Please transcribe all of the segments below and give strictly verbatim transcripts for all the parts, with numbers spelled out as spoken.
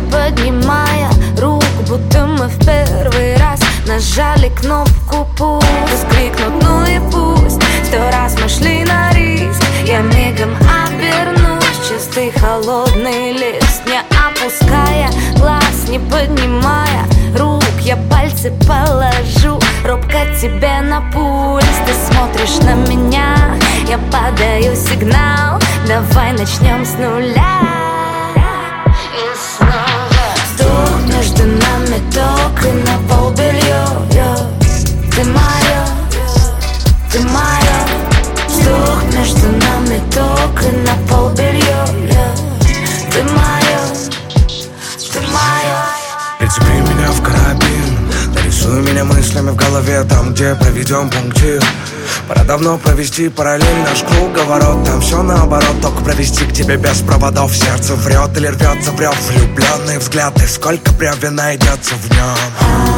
поднимая руку, будто мы в первый раз нажали кнопку пусть. Крикнут, ну и пусть. Сто раз мы шли на риск, я мигом обернусь. Чистый холодный лист, не опуская глаз, не поднимая рук, я пальцы положу робко тебе на пульс. Ты смотришь на меня, я подаю сигнал. Давай начнем с нуля. И снова вздох между нами, ток и на пол белье. Ты моя, ты моя. Вздох между нами, ток и на пол белье. Ты моя, ты моя. Прицепи меня в карабин, нарисуй меня мыслями в голове, там, где проведем пунктир. Пора давно провести параллель наш круговорот. Там все наоборот, только провести к тебе без проводов. Сердце врет или рвется в рев, влюбленный взгляд, и сколько бревен найдется в нем.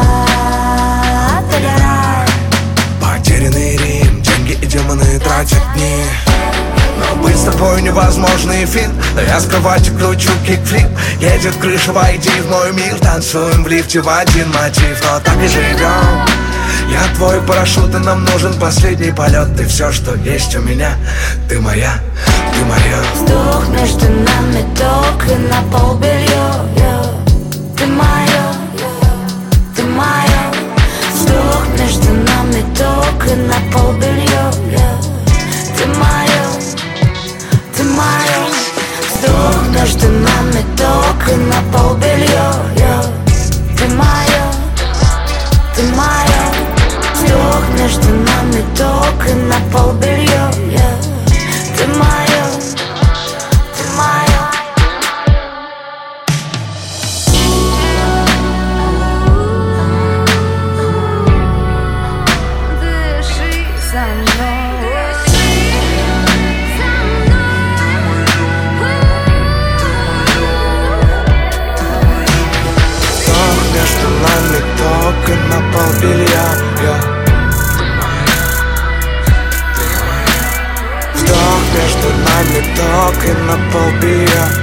Потерянный Рим, деньги и демоны тратят дни. Но быть с тобой невозможный фит. Но я с кровати кручу кикфлип. Едет крыша, войди в мой мир. Танцуем в лифте в один мотив, но так и живем. Я твой парашют, и нам нужен последний полет. Ты все, что есть у меня. Ты моя, ты моя. Вздох между нами, ток и на пол белье. Ты моя, ты моя. Вздох между нами, ток и на пол белье. Ты моя, ты моя. Вздох между нами, ток и на пол белье. Ты моя, ты моя. Вздох между нами, ток и на пол белье. Ты моя, ты моя. Дыши со мной. Вздох между нами, ток и на пол белья. Вздох между нами, ток и на пол белья.